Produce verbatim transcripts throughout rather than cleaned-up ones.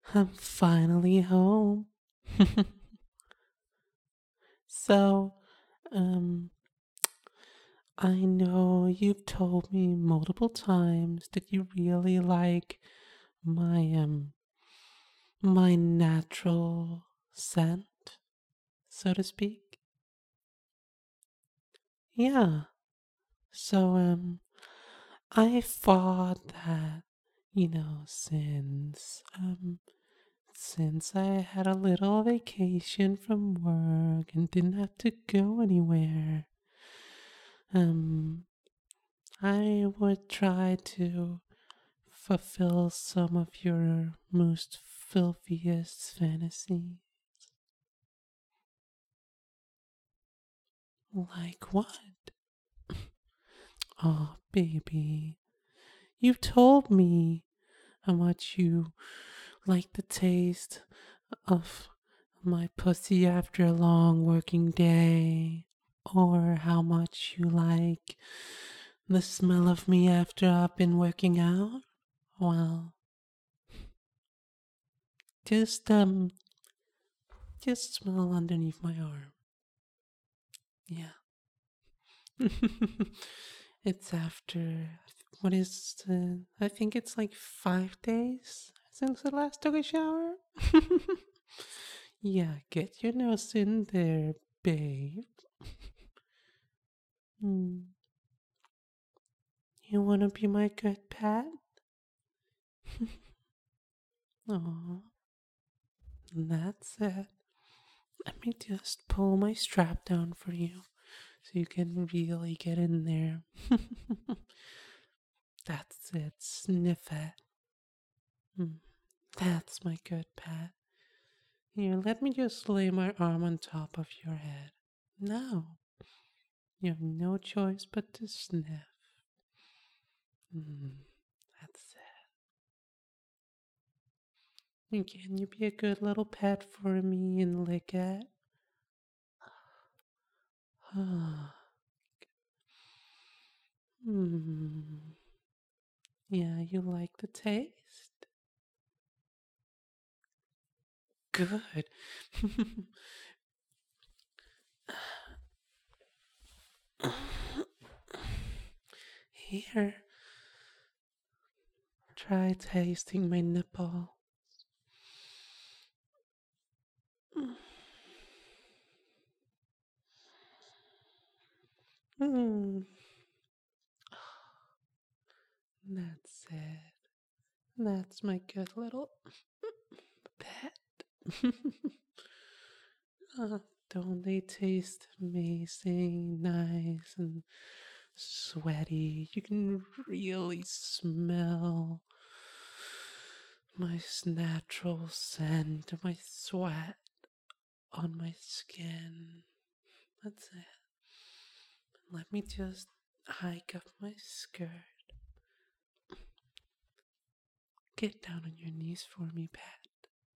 I'm finally home. so, um, I know you've told me multiple times that you really like my um my natural scent, so to speak. Yeah. So um I thought that, you know, since um since I had a little vacation from work and didn't have to go anywhere, um I would try to fulfill some of your most filthiest fantasies. Like what? Oh, baby, you told me how much you like the taste of my pussy after a long working day, or how much you like the smell of me after I've been working out. Well, just um, just smell underneath my arm. Yeah. It's after what is uh, I think it's like five days since I last took a shower. Yeah, get your nose in there, babe. Hmm. You wanna be my good pet? Oh, that's it. Let me just pull my strap down for you so you can really get in there. That's it. Sniff it. Hmm. That's my good pet. Here, let me just lay my arm on top of your head. Now, you have no choice but to sniff. Mm, that's it. And can you be a good little pet for me and lick it? Hmm. Yeah, you like the taste? Good. Here, try tasting my nipple. Mm, that's it. That's my good little pet. Uh, don't they taste amazing, nice, and sweaty? You can really smell my s- natural scent, my sweat on my skin. That's it. Let me just hike up my skirt. Get down on your knees for me, pet.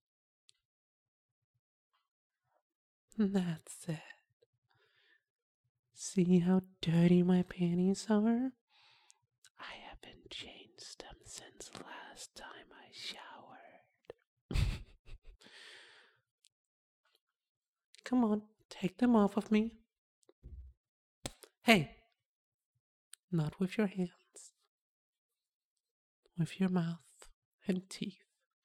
That's it. See how dirty my panties are? I haven't changed them since last time I showered. Come on, take them off of me. Hey, not with your hands, with your mouth and teeth.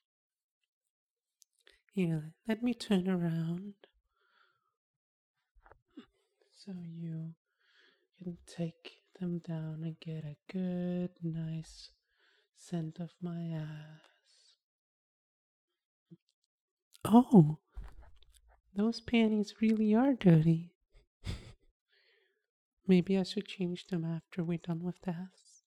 Here, let me turn around so you can take them down and get a good, nice scent of my ass. Oh, those panties really are dirty. Maybe I should change them after we're done with this.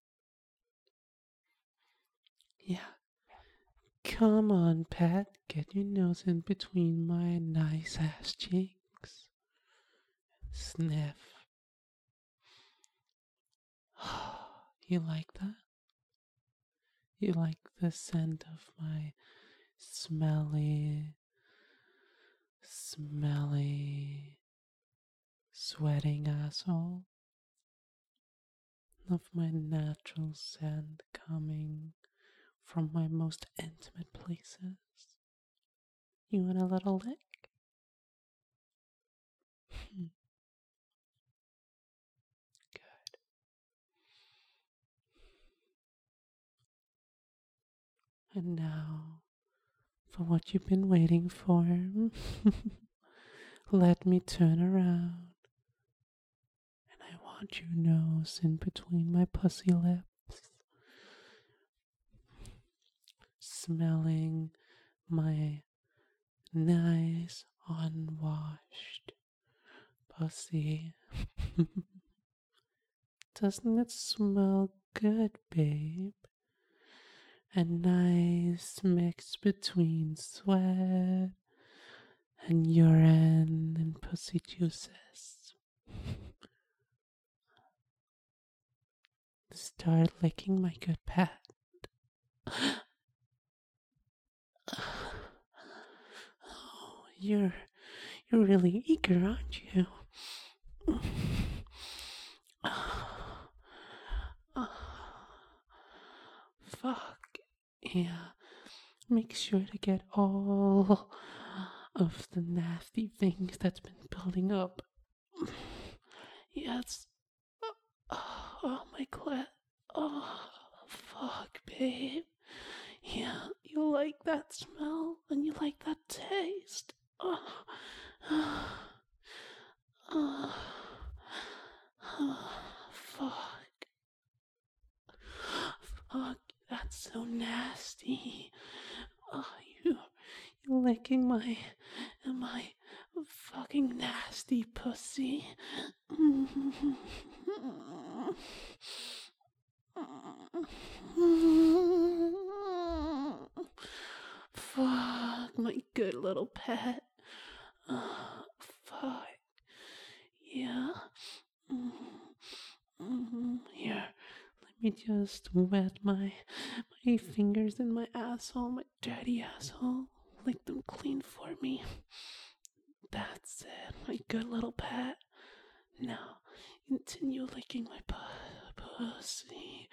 Yeah. Come on, Pat. Get your nose in between my nice ass cheeks. Sniff. You like that? You like the scent of my smelly, smelly, sweating asshole? Of my natural scent coming from my most intimate places? You want a little lick? Hmm, good. And now, for what you've been waiting for, let me turn around. And I want your nose in between my pussy lips, smelling my nice, unwashed pussy. Doesn't it smell good, babe? A nice mix between sweat and urine and pussy juices. Start licking my good pet. Oh, you're you're really eager, aren't you? Fuck. Yeah. Make sure to get all of the nasty things that's been building up. Yes. Oh, oh my clit. Oh, fuck, babe. Yeah, you like that smell and you like that taste. Oh, oh, oh, fuck. Fuck, that's so nasty. Oh, you, you licking my, my fucking nasty pussy. Fuck, my good little pet. Oh, fuck. Yeah. Mm-hmm. Here, let me just wet my my fingers in my asshole, my dirty asshole. Lick them clean for me. That's it, my good little pet. Now, continue licking my pu- pussy.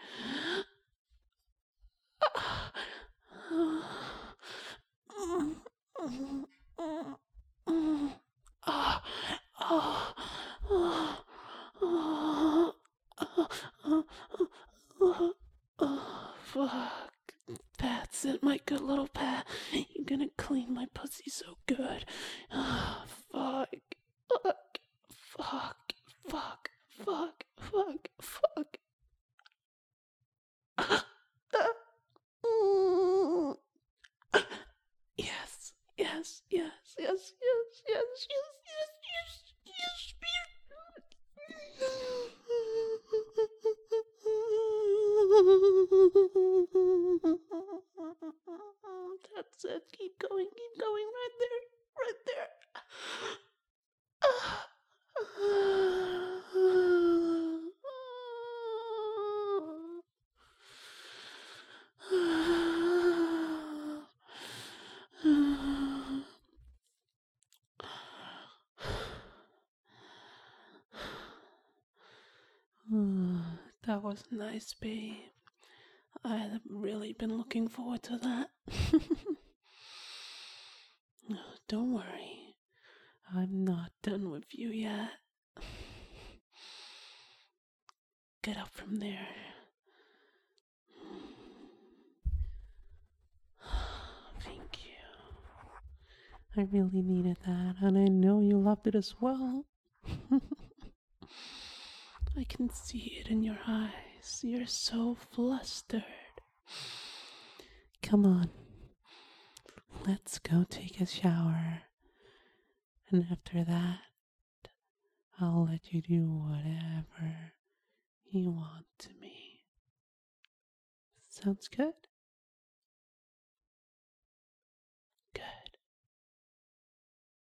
Fuck. That's it, my good little pet. You're gonna clean my pussy so good. Fuck. Fuck. Fuck. Fuck. Fuck. Fuck. Fuck. Yes, yes, yes, yes, yes, yes, yes, yes, yes, yes, That's it. Keep going, keep going, right there, right there. That was nice, babe. I've really been looking forward to that. Don't worry, I'm not done with you yet. Get up from there. Thank you. I really needed that, and I know you loved it as well. I can see it in your eyes. You're so flustered. Come on. Let's go take a shower. And after that, I'll let you do whatever you want to me. Sounds good?